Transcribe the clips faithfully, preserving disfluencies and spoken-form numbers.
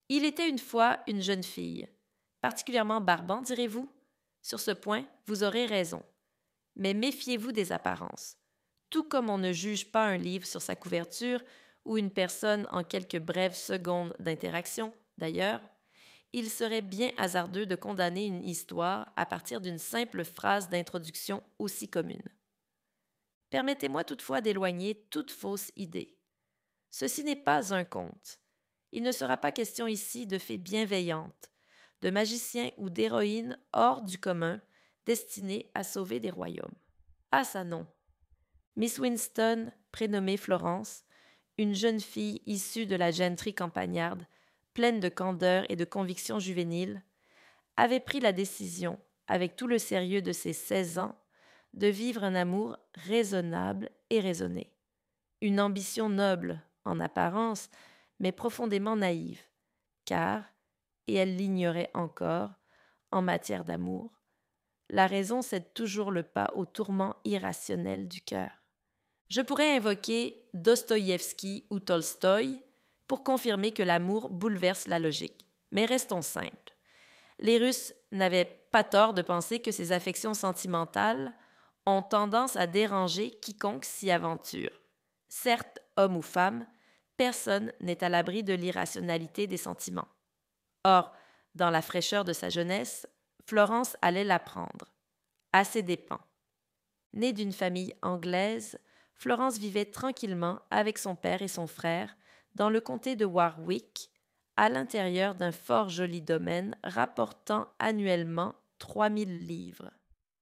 Il était une fois une jeune fille. Particulièrement barbant, direz-vous? Sur ce point, vous aurez raison. Mais méfiez-vous des apparences. Tout comme on ne juge pas un livre sur sa couverture ou une personne en quelques brèves secondes d'interaction, d'ailleurs, il serait bien hasardeux de condamner une histoire à partir d'une simple phrase d'introduction aussi commune. Permettez-moi toutefois d'éloigner toute fausse idée. Ceci n'est pas un conte. Il ne sera pas question ici de fées bienveillantes, de magiciens ou d'héroïnes hors du commun destinés à sauver des royaumes. Ah ça non. Miss Winston, prénommée Florence, une jeune fille issue de la gentry campagnarde, pleine de candeur et de convictions juvéniles, avait pris la décision, avec tout le sérieux de ses seize ans, de vivre un amour raisonnable et raisonné. Une ambition noble, en apparence, mais profondément naïve, car, et elle l'ignorait encore, en matière d'amour, la raison cède toujours le pas au tourment irrationnel du cœur. Je pourrais invoquer Dostoïevski ou Tolstoï pour confirmer que l'amour bouleverse la logique. Mais restons simples. Les Russes n'avaient pas tort de penser que ces affections sentimentales ont tendance à déranger quiconque s'y aventure. Certes, homme ou femme, personne n'est à l'abri de l'irrationalité des sentiments. Or, dans la fraîcheur de sa jeunesse, Florence allait l'apprendre, à ses dépens. Née d'une famille anglaise, Florence vivait tranquillement avec son père et son frère dans le comté de Warwick, à l'intérieur d'un fort joli domaine rapportant annuellement trois mille livres.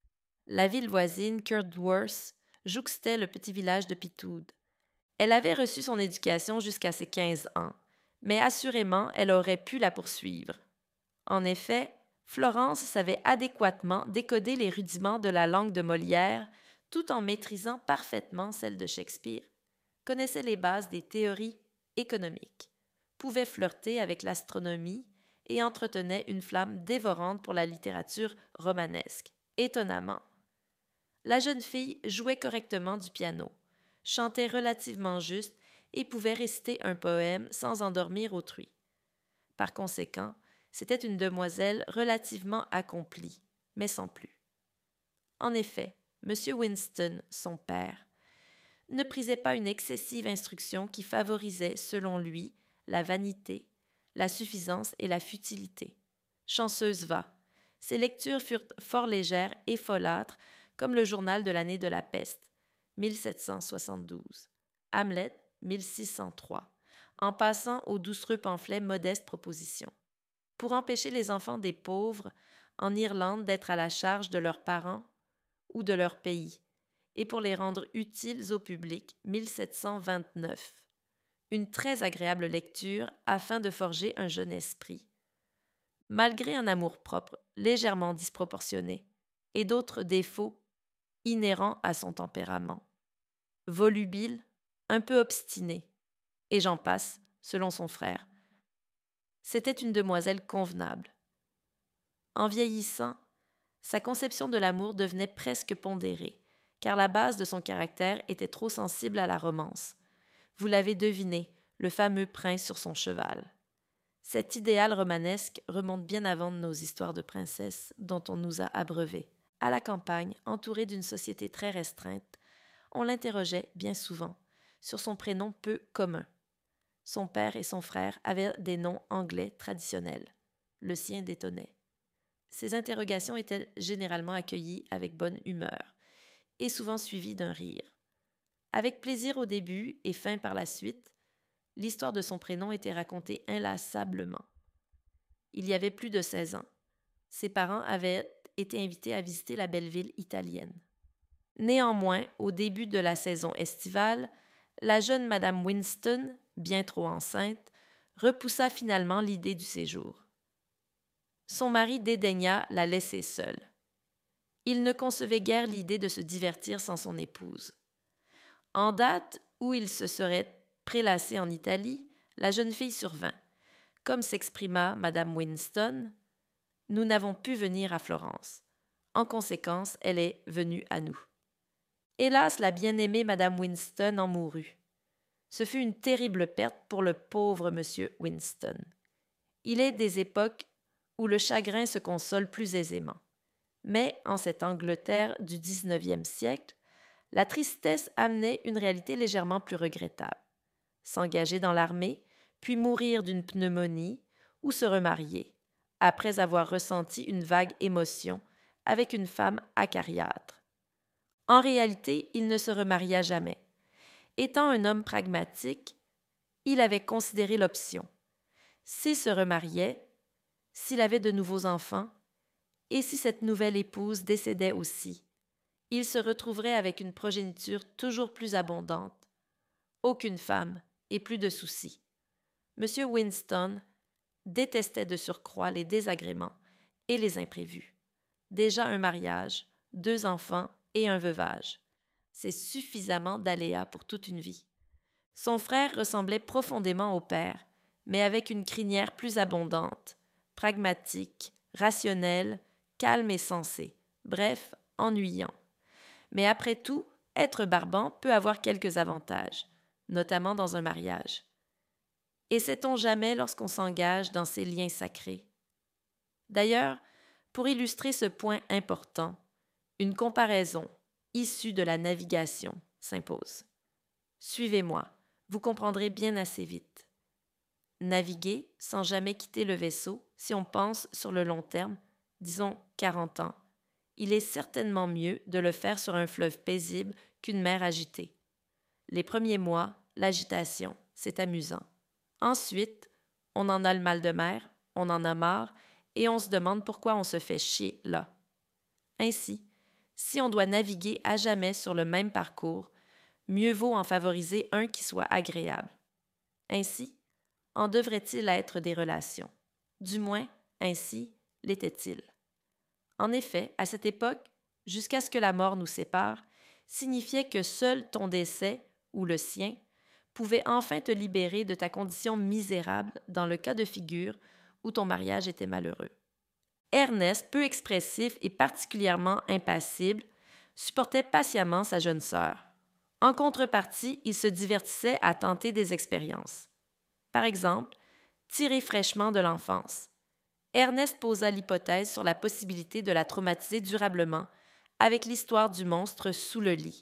La ville voisine, Kerdworth, jouxtait le petit village de Pitwood. Elle avait reçu son éducation jusqu'à ses quinze ans, mais assurément elle aurait pu la poursuivre. En effet, Florence savait adéquatement décoder les rudiments de la langue de Molière tout en maîtrisant parfaitement celle de Shakespeare, connaissait les bases des théories économiques, pouvait flirter avec l'astronomie et entretenait une flamme dévorante pour la littérature romanesque. Étonnamment. La jeune fille jouait correctement du piano, chantait relativement juste et pouvait réciter un poème sans endormir autrui. Par conséquent, c'était une demoiselle relativement accomplie, mais sans plus. En effet, M. Winston, son père, ne prisait pas une excessive instruction qui favorisait, selon lui, la vanité, la suffisance et la futilité. Chanceuse va. Ses lectures furent fort légères et folâtres, comme le journal de l'année de la peste, mille sept cent soixante-douze, Hamlet, mille six cent trois, en passant aux doucereux pamphlets modestes propositions. Pour empêcher les enfants des pauvres en Irlande d'être à la charge de leurs parents ou de leur pays, et pour les rendre utiles au public, mille sept cent vingt-neuf. Une très agréable lecture afin de forger un jeune esprit. Malgré un amour-propre légèrement disproportionné et d'autres défauts inhérents à son tempérament. Volubile, un peu obstiné, et j'en passe, selon son frère. C'était une demoiselle convenable. En vieillissant, sa conception de l'amour devenait presque pondérée, car la base de son caractère était trop sensible à la romance. Vous l'avez deviné, le fameux prince sur son cheval. Cet idéal romanesque remonte bien avant nos histoires de princesses dont on nous a abreuvés. À la campagne, entourée d'une société très restreinte, on l'interrogeait bien souvent sur son prénom peu commun. Son père et son frère avaient des noms anglais traditionnels. Le sien détonnait. Ces interrogations étaient généralement accueillies avec bonne humeur et souvent suivies d'un rire. Avec plaisir au début et fin par la suite, l'histoire de son prénom était racontée inlassablement. Il y avait plus de seize ans. Ses parents avaient été invités à visiter la belle ville italienne. Néanmoins, au début de la saison estivale, la jeune Madame Winston, bien trop enceinte, repoussa finalement l'idée du séjour. Son mari dédaigna la laisser seule. Il ne concevait guère l'idée de se divertir sans son épouse. En date où il se serait prélassé en Italie, la jeune fille survint. Comme s'exprima Madame Winston, « Nous n'avons pu venir à Florence. En conséquence, elle est venue à nous. » Hélas, la bien-aimée Madame Winston en mourut. Ce fut une terrible perte pour le pauvre monsieur Winston. Il est des époques où le chagrin se console plus aisément. Mais en cette Angleterre du dix-neuvième siècle, la tristesse amenait une réalité légèrement plus regrettable. S'engager dans l'armée, puis mourir d'une pneumonie ou se remarier, après avoir ressenti une vague émotion avec une femme acariâtre. En réalité, il ne se remaria jamais. Étant un homme pragmatique, il avait considéré l'option. S'il se remariait, s'il avait de nouveaux enfants, et si cette nouvelle épouse décédait aussi, il se retrouverait avec une progéniture toujours plus abondante, aucune femme et plus de soucis. M. Winston détestait de surcroît les désagréments et les imprévus. Déjà un mariage, deux enfants et un veuvage. C'est suffisamment d'aléas pour toute une vie. Son frère ressemblait profondément au père, mais avec une crinière plus abondante, pragmatique, rationnelle, calme et sensée, bref, ennuyant. Mais après tout, être barbant peut avoir quelques avantages, notamment dans un mariage. Et sait-on jamais lorsqu'on s'engage dans ces liens sacrés? D'ailleurs, pour illustrer ce point important, une comparaison issue de la navigation s'impose. Suivez-moi, vous comprendrez bien assez vite. Naviguer sans jamais quitter le vaisseau, si on pense sur le long terme, disons quarante ans, il est certainement mieux de le faire sur un fleuve paisible qu'une mer agitée. Les premiers mois, l'agitation, c'est amusant. Ensuite, on en a le mal de mer, on en a marre, et on se demande pourquoi on se fait chier là. Ainsi, si on doit naviguer à jamais sur le même parcours, mieux vaut en favoriser un qui soit agréable. Ainsi, en devrait-il être des relations? Du moins, ainsi l'était-il. En effet, à cette époque, jusqu'à ce que la mort nous sépare, signifiait que seul ton décès, ou le sien, pouvait enfin te libérer de ta condition misérable dans le cas de figure où ton mariage était malheureux. Ernest, peu expressif et particulièrement impassible, supportait patiemment sa jeune sœur. En contrepartie, il se divertissait à tenter des expériences. Par exemple, tirer fraîchement de l'enfance. Ernest posa l'hypothèse sur la possibilité de la traumatiser durablement avec l'histoire du monstre sous le lit.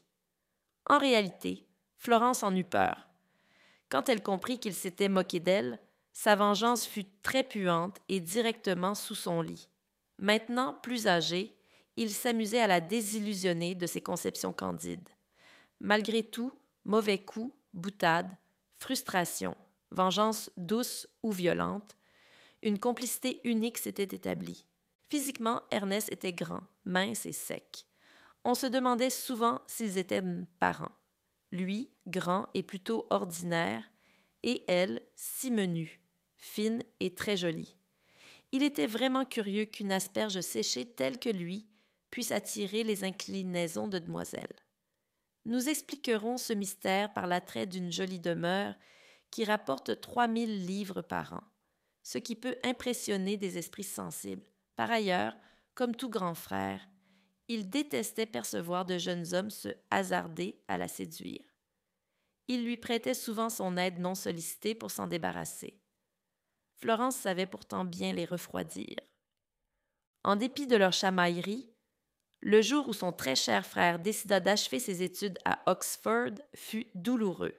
En réalité, Florence en eut peur. Quand elle comprit qu'il s'était moqué d'elle, sa vengeance fut très puante et directement sous son lit. Maintenant, plus âgé, il s'amusait à la désillusionner de ses conceptions candides. Malgré tout, mauvais coups, boutades, frustration, vengeance douce ou violente, une complicité unique s'était établie. Physiquement, Ernest était grand, mince et sec. On se demandait souvent s'ils étaient parents. Lui, grand et plutôt ordinaire, et elle, si menue, fine et très jolie. Il était vraiment curieux qu'une asperge séchée telle que lui puisse attirer les inclinaisons de demoiselles. Nous expliquerons ce mystère par l'attrait d'une jolie demeure qui rapporte trois mille livres par an, ce qui peut impressionner des esprits sensibles. Par ailleurs, comme tout grand frère, il détestait percevoir de jeunes hommes se hasarder à la séduire. Il lui prêtait souvent son aide non sollicitée pour s'en débarrasser. Florence savait pourtant bien les refroidir. En dépit de leur chamaillerie, le jour où son très cher frère décida d'achever ses études à Oxford fut douloureux.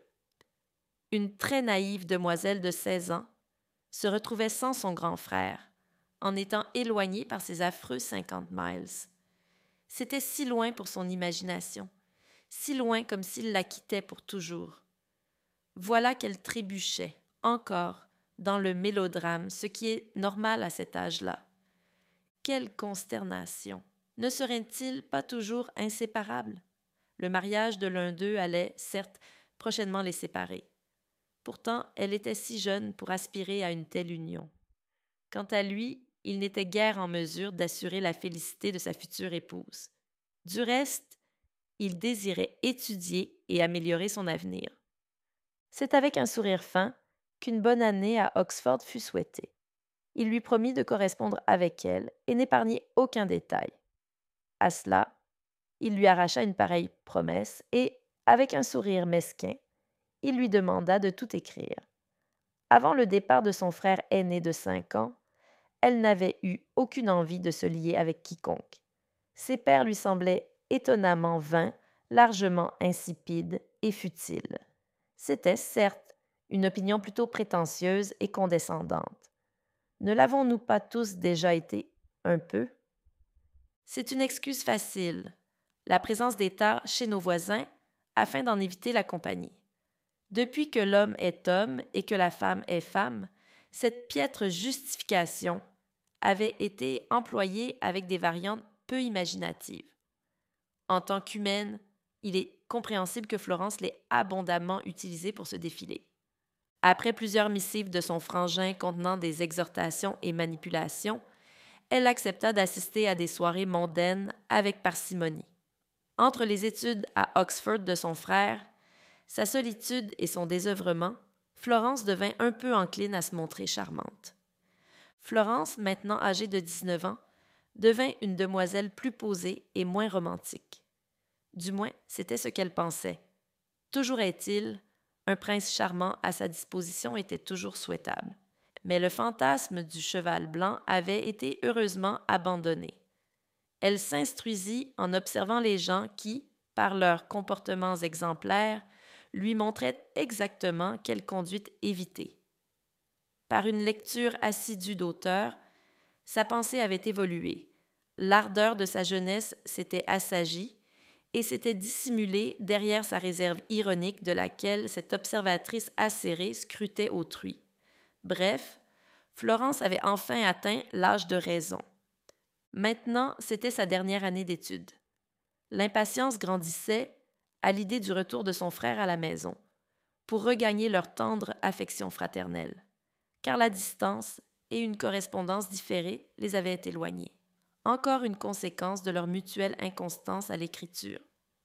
Une très naïve demoiselle de seize ans se retrouvait sans son grand frère, en étant éloignée par ses affreux cinquante miles. C'était si loin pour son imagination, si loin comme s'il la quittait pour toujours. Voilà qu'elle trébuchait, encore, dans le mélodrame, ce qui est normal à cet âge-là. Quelle consternation! Ne seraient-ils pas toujours inséparables? Le mariage de l'un d'eux allait, certes, prochainement les séparer. Pourtant, elle était si jeune pour aspirer à une telle union. Quant à lui, il n'était guère en mesure d'assurer la félicité de sa future épouse. Du reste, il désirait étudier et améliorer son avenir. C'est avec un sourire fin qu'une bonne année à Oxford fut souhaitée. Il lui promit de correspondre avec elle et n'épargner aucun détail. À cela, il lui arracha une pareille promesse et, avec un sourire mesquin, il lui demanda de tout écrire. Avant le départ de son frère aîné de cinq ans, elle n'avait eu aucune envie de se lier avec quiconque. Ses pères lui semblaient étonnamment vains, largement insipides et futiles. C'était, certes, une opinion plutôt prétentieuse et condescendante. Ne l'avons-nous pas tous déjà été un peu? C'est une excuse facile, la présence d'état chez nos voisins, afin d'en éviter la compagnie. Depuis que l'homme est homme et que la femme est femme, cette piètre justification avait été employée avec des variantes peu imaginatives. En tant qu'humaine, il est compréhensible que Florence l'ait abondamment utilisée pour se défiler. Après plusieurs missives de son frangin contenant des exhortations et manipulations, elle accepta d'assister à des soirées mondaines avec parcimonie. Entre les études à Oxford de son frère, sa solitude et son désœuvrement, Florence devint un peu encline à se montrer charmante. Florence, maintenant âgée de dix-neuf ans, devint une demoiselle plus posée et moins romantique. Du moins, c'était ce qu'elle pensait. Toujours est-il, un prince charmant à sa disposition était toujours souhaitable. Mais le fantasme du cheval blanc avait été heureusement abandonné. Elle s'instruisit en observant les gens qui, par leurs comportements exemplaires, lui montraient exactement quelle conduite éviter. Par une lecture assidue d'auteurs, sa pensée avait évolué. L'ardeur de sa jeunesse s'était assagie et s'était dissimulée derrière sa réserve ironique de laquelle cette observatrice acérée scrutait autrui. Bref, Florence avait enfin atteint l'âge de raison. Maintenant, c'était sa dernière année d'études. L'impatience grandissait à l'idée du retour de son frère à la maison, pour regagner leur tendre affection fraternelle, car la distance et une correspondance différée les avaient éloignés. Encore une conséquence de leur mutuelle inconstance à l'écriture.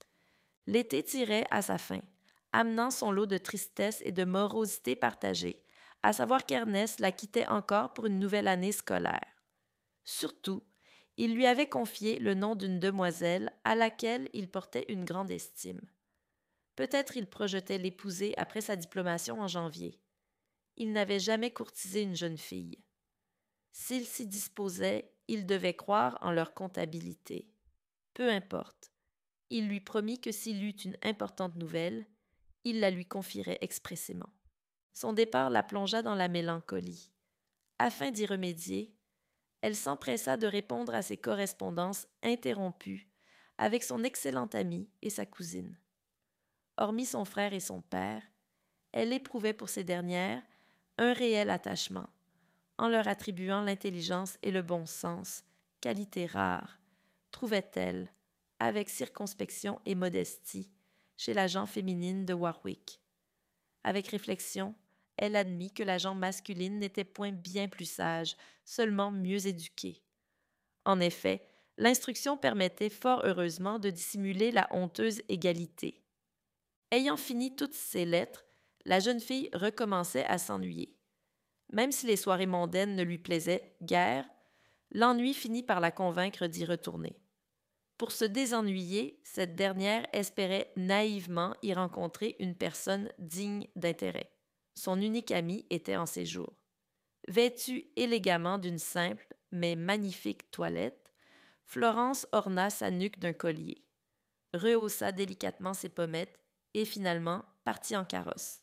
L'été tirait à sa fin, amenant son lot de tristesse et de morosité partagée, à savoir qu'Ernest la quittait encore pour une nouvelle année scolaire. Surtout, il lui avait confié le nom d'une demoiselle à laquelle il portait une grande estime. Peut-être il projetait l'épouser après sa diplomation en janvier. Il n'avait jamais courtisé une jeune fille. S'il s'y disposait, il devait croire en leur comptabilité. Peu importe. Il lui promit que s'il eut une importante nouvelle, il la lui confierait expressément. Son départ la plongea dans la mélancolie. Afin d'y remédier, elle s'empressa de répondre à ses correspondances interrompues avec son excellente amie et sa cousine. Hormis son frère et son père, elle éprouvait pour ces dernières un réel attachement, en leur attribuant l'intelligence et le bon sens, qualités rares, trouvait-elle, avec circonspection et modestie, chez la gent féminine de Warwick. Avec réflexion, elle admit que la gent masculine n'était point bien plus sage, seulement mieux éduquée. En effet, l'instruction permettait fort heureusement de dissimuler la honteuse égalité. Ayant fini toutes ses lettres, la jeune fille recommençait à s'ennuyer. Même si les soirées mondaines ne lui plaisaient guère, l'ennui finit par la convaincre d'y retourner. Pour se désennuyer, cette dernière espérait naïvement y rencontrer une personne digne d'intérêt. Son unique amie était en séjour. Vêtue élégamment d'une simple mais magnifique toilette, Florence orna sa nuque d'un collier, rehaussa délicatement ses pommettes et finalement partit en carrosse.